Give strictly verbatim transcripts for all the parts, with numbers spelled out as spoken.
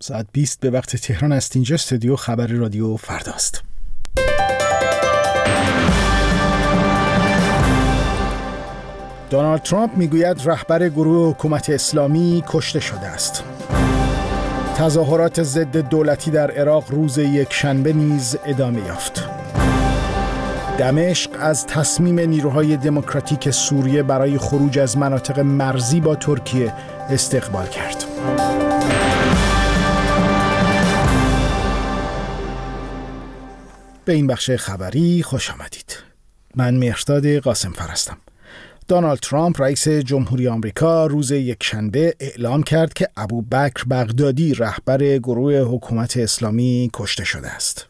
ساعت بیست به وقت تهران است. اینجا استودیو خبر رادیو فرداست. دونالد ترامپ میگوید رهبر گروه حکومت اسلامی کشته شده است. تظاهرات ضد دولتی در عراق روز یکشنبه نیز ادامه یافت. دمشق از تصمیم نیروهای دموکراتیک سوریه برای خروج از مناطق مرزی با ترکیه استقبال کرد. به این بخش خبری خوش آمدید. من مهرداد قاسمفر هستم. دونالد ترامپ رئیس جمهوری آمریکا روز یکشنبه اعلام کرد که ابوبکر بغدادی رهبر گروه حکومت اسلامی کشته شده است.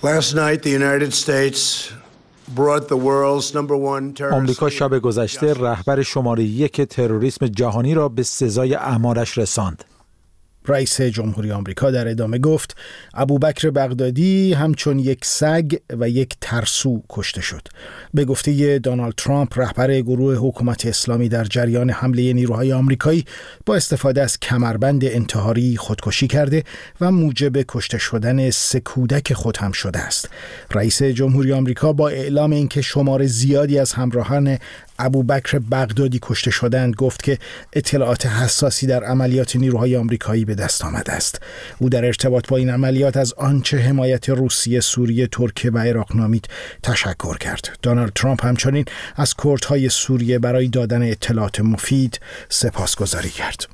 آمریکا شب گذشته رهبر شماره یک تروریسم جهانی را به سزای اعمالش رساند. رئیس جمهوری آمریکا در ادامه گفت ابوبکر بغدادی همچون یک سگ و یک ترسو کشته شد. به گفته دونالد ترامپ رهبر گروه حکومت اسلامی در جریان حمله نیروهای آمریکایی با استفاده از کمربند انتحاری خودکشی کرده و موجب کشته شدن سه کودک خود هم شده است. رئیس جمهوری آمریکا با اعلام اینکه شمار زیادی از همراهان ابوبکر بغدادی کشته شدند گفت که اطلاعات حساسی در عملیات نیروهای آمریکایی به دست آمده است. او در ارتباط با این عملیات از آنچه حمایت روسیه، سوریه، ترکیه و عراق نامید تشکر کرد. دونالد ترامپ همچنین از کردهای سوریه برای دادن اطلاعات مفید سپاسگزاری کرد.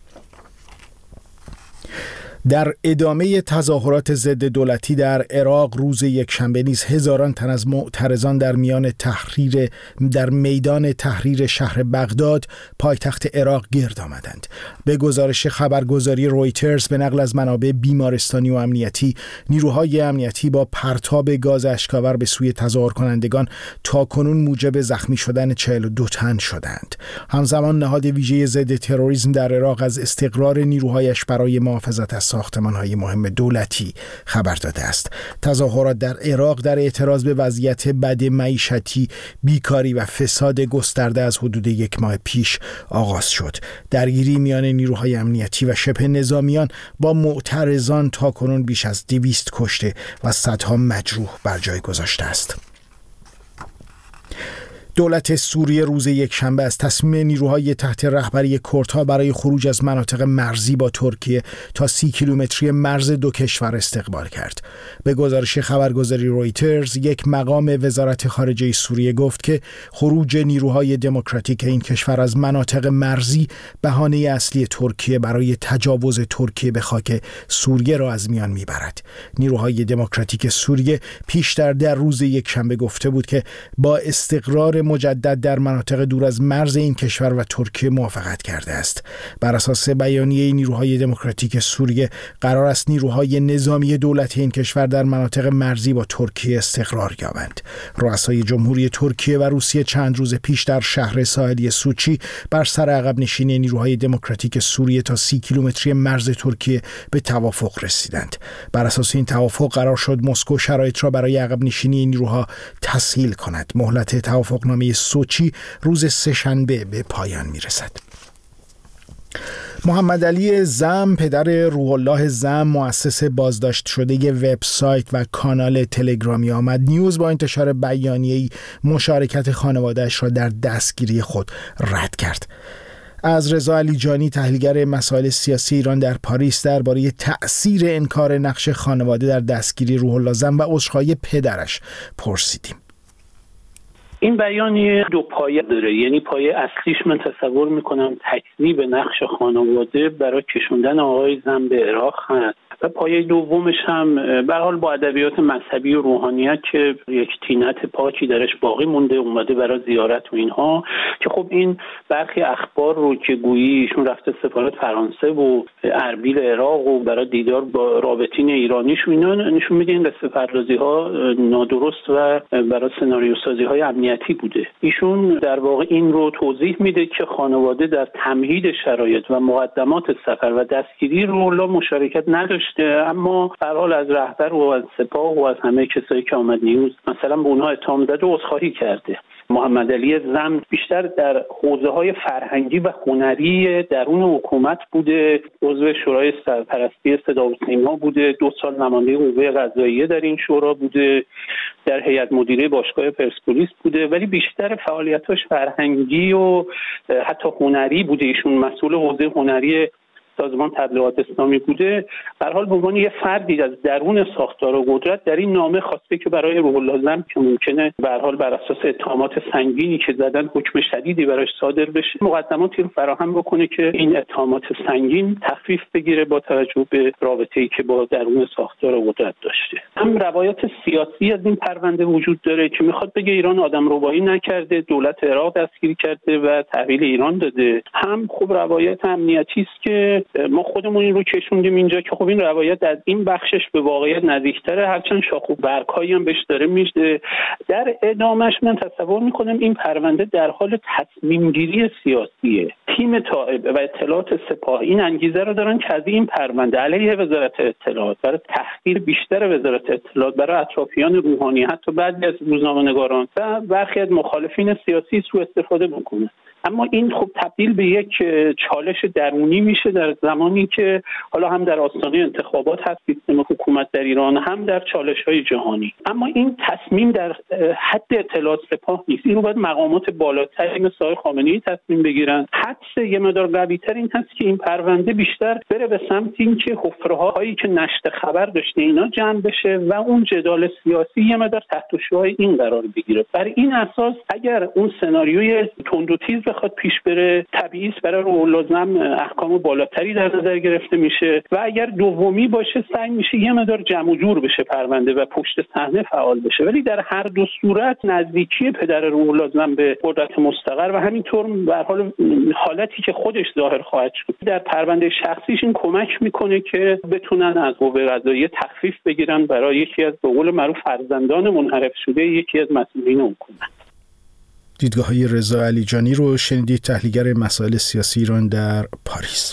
در ادامه تظاهرات ضد دولتی در عراق روز یکشنبه نیز هزاران تن از معترضان در میان تحریر در میدان تحریر شهر بغداد پایتخت عراق گرد آمدند. به گزارش خبرگزاری رویترز به نقل از منابع بیمارستانی و امنیتی، نیروهای امنیتی با پرتاب گاز اشک‌آور به سوی تظاهر کنندگان تاکنون موجب زخمی شدن چهل و دو تن شدند. همزمان نهاد ویژه ضد تروریسم در عراق از استقرار نیروهایش برای محافظت از ساختمان‌های مهم دولتی خبر داده است. تظاهرات در عراق در اعتراض به وضعیت بد معیشتی، بیکاری و فساد گسترده از حدود یک ماه پیش آغاز شد. درگیری میان نیروهای امنیتی و شبه نظامیان با معترضان تاکنون بیش از دویست کشته و صدها مجروح بر جای گذاشته است. دولت سوریه روز یکشنبه از تصمیم نیروهای تحت رهبری کردها برای خروج از مناطق مرزی با ترکیه تا سی کیلومتری مرز دو کشور استقبال کرد. به گزارش خبرگزاری رویترز، یک مقام وزارت خارجه سوریه گفت که خروج نیروهای دموکراتیک این کشور از مناطق مرزی بهانه اصلی ترکیه برای تجاوز ترکیه به خاک سوریه را از میان میبرد. نیروهای دموکراتیک سوریه پیشتر در روز یکشنبه گفته بود که با استقرار مجدد در مناطق دور از مرز این کشور و ترکیه موافقت کرده است. بر اساس بیانیه نیروهای دموکراتیک سوریه قرار است نیروهای نظامی دولت این کشور در مناطق مرزی با ترکیه استقرار یابند. رؤسای جمهوری ترکیه و روسیه چند روز پیش در شهر ساحلی سوچی بر سر عقب نشینی نیروهای دموکراتیک سوریه تا سی کیلومتری مرز ترکیه به توافق رسیدند. بر اساس این توافق قرار شد مسکو شرایط را برای عقب نشینی نیروها تسهیل کند. مهلت توافقنامه سوچی روز سه‌شنبه به پایان میرسد. محمد علی زم، پدر روح الله زم، مؤسس بازداشت شده وبسایت و کانال تلگرامی آمد نیوز، با انتشار بیانیه‌ای مشارکت خانواده‌اش را در دستگیری خود رد کرد. از رضا علیجانی، تحلیلگر مسائل سیاسی ایران در پاریس، درباره تأثیر انکار نقش خانواده در دستگیری روح الله زم و عذرخواهی پدرش پرسیدیم. این بیانیه دو پایه داره، یعنی پایه اصلیش من تصور میکنم تکذیب نقش خانواده برای کشوندن آقای زم به عراق هست و پایه دومش هم به هر حال با ادبیات مذهبی و روحانیت که یک طینت پاکی درش باقی مونده، اومده برای زیارت و اینها، که خب این برخی اخبار رو که گویی ایشون رفته سفارت فرانسه و اربیل عراق و برای دیدار با رابطین ایرانیش و اینا نشون میده این دسته پردازی ها نادرست و برای سناریو سازی های امنیتی بوده. ایشون در واقع این رو توضیح میده که خانواده در تمهید شرایط و مقدمات سفر و دستگیری روح الله مشارکت نداشت، اما به هر حال از رهبر و از سپاه و از همه کسایی که آمد نیوز مثلا به اونها اتهام زد و عذرخواهی کرده. محمد علی زند بیشتر در حوزه‌های فرهنگی و هنری درون حکومت بوده، عضو شورای سرپرستی صدا و سیما بوده، دو سال نماینده قوه قضاییه در این شورا بوده، در هیئت مدیره باشگاه پرسپولیس بوده، ولی بیشتر فعالیتاش فرهنگی و حتی هنری بوده. ایشون مسئول حوزه هنری سازمان تبلیغات اسلامی بوده. به هر حال به عنوان یه فردی از درون ساختار و قدرت در این نامه خواسته که برای روح الله زند که ممکنه به هر حال بر اساس اتهامات سنگینی که زدن حکم شدیدی براش صادر بشه، مقدماتی رو فراهم بکنه که این اتهامات سنگین تخفیف بگیره با توجه به رابطه‌ای که با درون ساختار و قدرت داشته. هم روایت سیاسی از این پرونده وجود داره که میخواد بگه ایران آدمربایی نکرده، دولت عراق دستگیر کرده و تحویل ایران داده. هم خب روایت امنیتی است که ما خودمون این رو کشوندیم اینجا که خب این روایت از این بخشش به واقعیت نزدیکتره، هرچند شاخ و برگ‌هایی هم بهش داره میشه. در ادامهش من تصور میکنم این پرونده در حال تصمیم گیری سیاسیه. تیم تائب و اطلاعات سپاه این انگیزه رو دارن که از این پرونده علیه وزارت اطلاعات، برای تحقیر بیشتر وزارت اطلاعات، برای اطرافیان روحانی، حتی بعضی از روزنامه‌نگاران و برخی از مخالفین سیاسی سوء استفاده بکنه. اما این خب تبدیل به یک چالش درونی میشه در زمانی که حالا هم در آستانه انتخابات هست سیستم حکومت در ایران، هم در چالش‌های جهانی. اما این تصمیم در حد اطلاعات سپاه نیست، این رو باید مقامات بالاتری مثل آقای خامنه‌ای تصمیم بگیرن. حدس یه مقدار قوی‌تر این هست که این پرونده بیشتر بره به سمت این که حفره‌هایی که نشر خبر داشته اینا جمع بشه و اون جدال سیاسی یه مقدار تحت شعاع این قرار بگیره. بر این اساس اگر اون سناریوی تند و تیز بخواد پیش بره، طبیعی است برای روح الله زند احکام بالاتری در نظر گرفته میشه و اگر دومی باشه سعی میشه یه مقدار جمع و جور بشه پرونده و پشت صحنه فعال بشه. ولی در هر دو صورت نزدیکی پدر روح الله زند به قدرت مستقر و همینطور به هر حال حالتی که خودش ظاهر خواهد شد در پرونده شخصیش این کمک میکنه که بتونن از قوه قضاییه تخفیف بگیرن برای یکی از به قول معروف فرزندان منحرف شده یکی از مسئولین حکومت. دیدگاه‌های رضا علیجانی رو شنیدید، تحلیلگر مسائل سیاسی ایران در پاریس.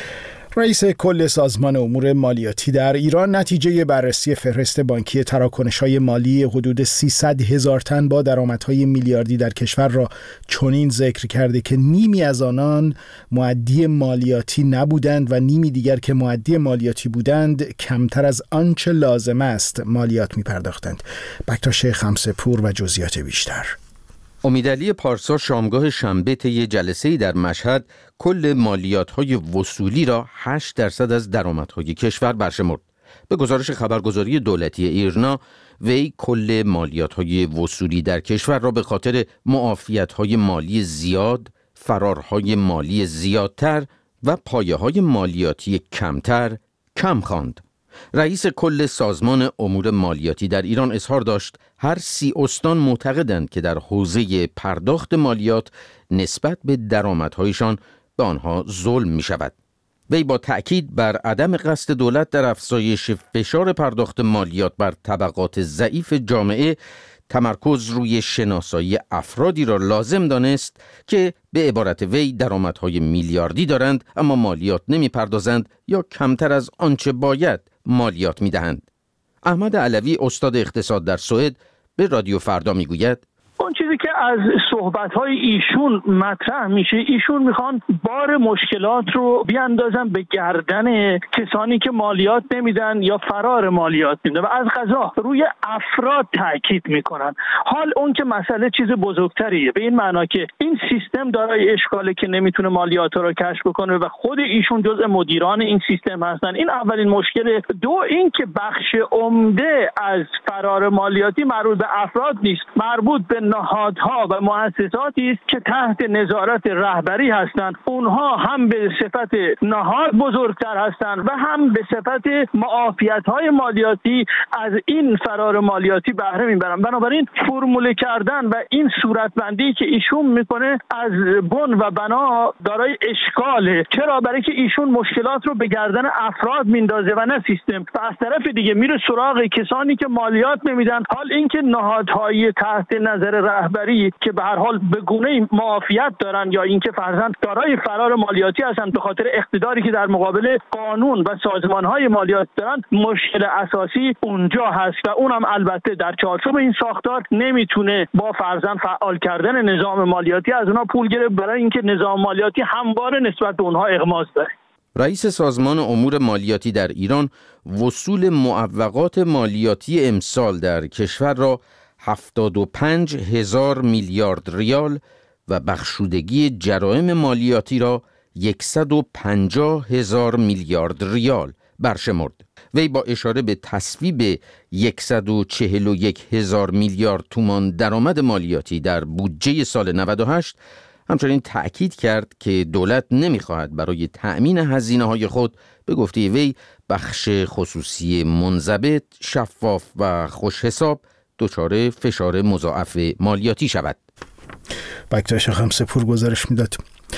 رئیس کل سازمان امور مالیاتی در ایران نتیجه بررسی فهرست بانکی تراکنش‌های مالی حدود سیصد هزار تن با درآمدهای میلیاردی در کشور را چنین ذکر کرده که نیمی از آنان مؤدی مالیاتی نبودند و نیمی دیگر که مؤدی مالیاتی بودند کمتر از آنچه لازم است مالیات می‌پرداختند. بکتاش خمسه‌پور و جزئیات بیشتر. امیدعلی پارسا شامگاه شنبه طی جلسه‌ای در مشهد کل مالیات‌های وصولی را هشت درصد از درآمدهای کشور برشمرد. به گزارش خبرگزاری دولتی ایرنا، وی کل مالیات‌های وصولی در کشور را به خاطر معافیت‌های مالی زیاد، فرارهای مالی زیادتر و پایه‌های مالیاتی کمتر کم خواند. رئیس کل سازمان امور مالیاتی در ایران اظهار داشت هر سی استان معتقدند که در حوزه پرداخت مالیات نسبت به درآمدهایشان به آنها ظلم می شود. وی با تأکید بر عدم قصد دولت در افزایش فشار پرداخت مالیات بر طبقات ضعیف جامعه تمرکز روی شناسایی افرادی را لازم دانست که به عبارت وی درآمدهای میلیاردی دارند اما مالیات نمی پردازند یا کمتر از آنچه باید مالیات می دهند. احمد علوی استاد اقتصاد در سوئد به رادیو فردا می گوید اون چیزی که از صحبت‌های ایشون مطرح میشه، ایشون میخوان بار مشکلات رو بیاندازن به گردن کسانی که مالیات نمیدن یا فرار مالیات میدن و از قضا روی افراد تاکید میکنن. حال اون که مسئله چیز بزرگتریه، به این معنا که این سیستم دارای اشکاله که نمیتونه مالیات رو کشف بکنه و خود ایشون جزء مدیران این سیستم هستن. این اولین مشکل. دو، این که بخش عمده از فرار مالیاتی مربوط به افراد نیست، مربوط به نهادها و مؤسساتی است که تحت نظارت رهبری هستند. اونها هم به صفت نهاد بزرگتر هستند و هم به صفت معافیت‌های مالیاتی از این فرار مالیاتی بهره میبرن. بنابراین فرموله کردن و این صورتبندی که ایشون میکنه از بن و بنا دارای اشکاله. چرا؟ برای که ایشون مشکلات رو به گردن افراد میندازه و نه سیستم، و از طرف دیگه میره سراغ کسانی که مالیات نمیدن. حال اینکه نهادهای تحت نظر رهبری که به هر حال به گونه‌ای معافیت دارن یا اینکه فرضاً دارای فرار مالیاتی هستن به خاطر اقتداری که در مقابل قانون و سازمان‌های مالیات دارن، مشکل اساسی اونجا هست و اونم البته در چارچوب این ساختار نمیتونه با فرضاً فعال کردن نظام مالیاتی از اونها پول گرفت، برای اینکه نظام مالیاتی همواره نسبت به اونها اغماض داره. رئیس سازمان امور مالیاتی در ایران وصول معوقات مالیاتی امسال در کشور را هفتاد و پنج هزار میلیارد ریال و بخشودگی جرائم مالیاتی را صد و پنجاه هزار میلیارد ریال برشمرد. وی با اشاره به تصویب صد و چهل و یک هزار میلیارد تومان درآمد مالیاتی در بودجه سال نود و هشت همچنین تأکید کرد که دولت نمی‌خواهد برای تأمین هزینه‌های خود به گفته وی بخش خصوصی منضبط، شفاف و خوش حساب دچار فشار مضاعف مالیاتی شود. بکتاش خمسپور گزارش میداد.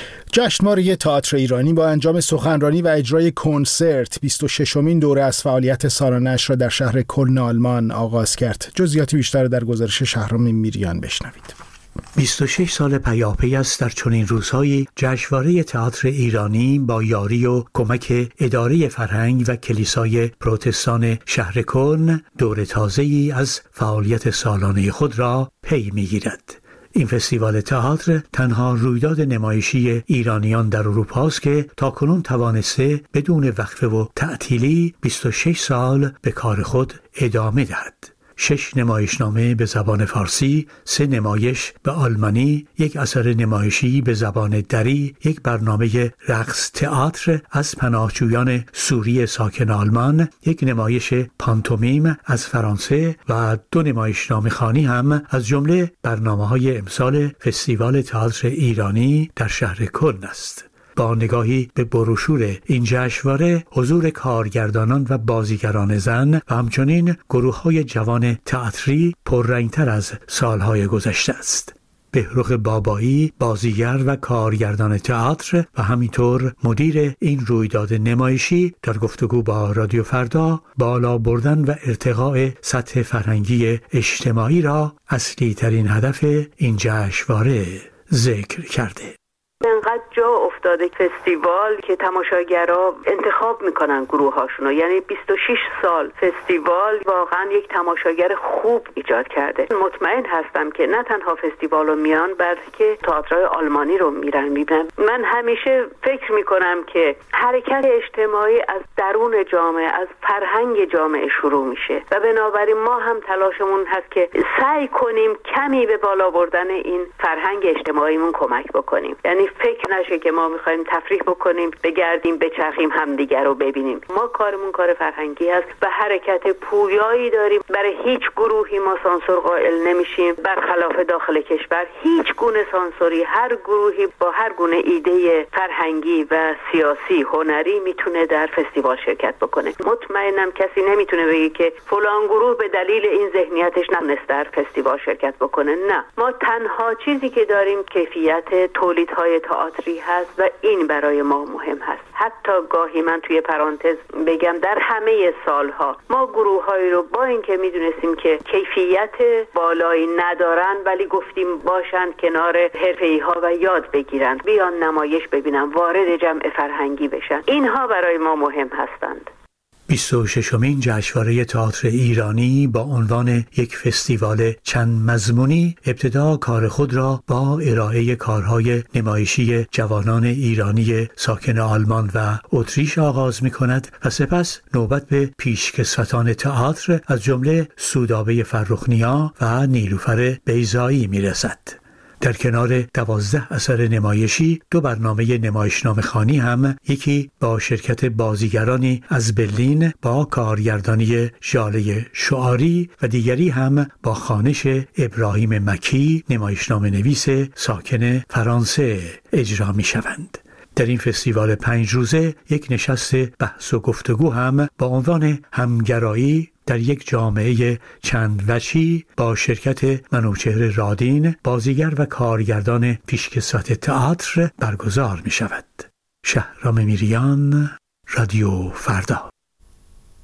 جشنواره تئاتر ایرانی با انجام سخنرانی و اجرای کنسرت بیست و ششمین دوره از فعالیت سالانه‌اش را در شهر کلن آلمان آغاز کرد. جزئیات بیشتر در گزارش شهرام میریان بشنوید. بیست و شش سال پیاپی است در چنین روزهایی جشنواره تئاتر ایرانی با یاری و کمک اداره فرهنگ و کلیسای پروتستان شهر کلن دور تازه‌ای از فعالیت سالانه خود را پی می‌گیرد. این فستیوال تئاتر تنها رویداد نمایشی ایرانیان در اروپا است که تاکنون توانسته بدون وقفه و تعطیلی بیست و شش سال به کار خود ادامه دهد. شش نمایشنامه به زبان فارسی، سه نمایش به آلمانی، یک اثر نمایشی به زبان دری، یک برنامه رقص تئاتر از پناهجویان سوری ساکن آلمان، یک نمایش پانتومیم از فرانسه و دو نمایشنامه خوانی هم از جمله برنامه‌های امسال فستیوال تئاتر ایرانی در شهر کلن است. با نگاهی به بروشور این جشنواره، حضور کارگردانان و بازیگران زن و همچنین گروه‌های جوان تئاتری پررنگتر از سالهای گذشته است. بهروخ بابایی، بازیگر و کارگردان تئاتر و همینطور مدیر این رویداد نمایشی در گفتگو با رادیو فردا بالا بردن و ارتقاء سطح فرهنگی اجتماعی را اصلی ترین هدف این جشنواره ذکر کرده. انقدر جا افتاده فستیوال که تماشاگرها انتخاب میکنن گروه هاشونو، یعنی بیست و شش سال فستیوال واقعا یک تماشاگر خوب ایجاد کرده. مطمئن هستم که نه تنها فستیوال رو میان بلکه تئاترهای آلمانی رو میرن میبینن. من همیشه فکر میکنم که حرکت اجتماعی از درون جامعه، از فرهنگ جامعه شروع میشه و بنابراین ما هم تلاشمون هست که سعی کنیم کمی به بالا بردن این فرهنگ اجتماعیمون کمک بکنیم. یعنی فکر نشه که ما میخوایم تفریح بکنیم، بگردیم بچرخیم همدیگر رو ببینیم. ما کارمون کار فرهنگی هست و حرکت پویایی داریم. برای هیچ گروهی ما سانسور قائل نمیشیم، برخلاف داخل کشور هیچ گونه سانسوری. هر گروهی با هر گونه ایده فرهنگی و سیاسی هنری میتونه در فستیوال شرکت بکنه. مطمئنم کسی نمیتونه بگه که فلان گروه به دلیل این ذهنیتش نتونست در فستیوال شرکت بکنه. نه، ما تنها چیزی که داریم کیفیت تولیدهای تئاتری هست و این برای ما مهم هست. حتی گاهی من توی پرانتز بگم در همه سالها ما گروه‌هایی رو با اینکه میدونستیم که کیفیت بالایی ندارن ولی گفتیم باشن کنار حرفه‌ای‌ها و یاد بگیرن، بیان نمایش ببینن، وارد جمع فرهنگی بشن. اینها برای ما مهم هستند. بیست و ششمین جشنواره تئاتر ایرانی با عنوان یک فستیوال چند مضمونی ابتدا کار خود را با ارائه کارهای نمایشی جوانان ایرانی ساکن آلمان و اتریش آغاز می کند و سپس نوبت به پیشکسوتان تئاتر از جمله سودابه فرخنیا و نیلوفر بیضایی می رسد. در کنار دوازده اثر نمایشی دو برنامه نمایشنامه خوانی هم، یکی با شرکت بازیگرانی از برلین با کارگردانی ژاله شعاری و دیگری هم با خوانش ابراهیم مکی نمایشنامه نویس ساکن فرانسه اجرا می شوند. در این فستیوال پنج روزه یک نشست بحث و گفتگو هم با عنوان همگرایی در یک جامعه چند وجهی با شرکت منوچهر رادین، بازیگر و کارگردان پیشکسوت تئاتر برگزار می شود. شهرام میریان، رادیو فردا.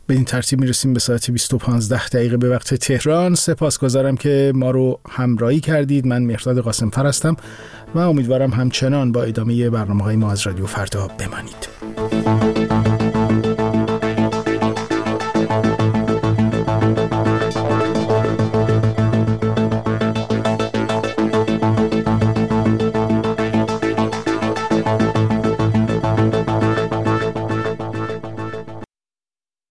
به این ترتیب میرسیم به ساعت بیست و پانزده دقیقه به وقت تهران. سپاسگزارم که ما رو همراهی کردید. من مهرداد قاسمفر هستم و امیدوارم همچنان با ادامه برنامه‌های ما از رادیو فردا بمانید.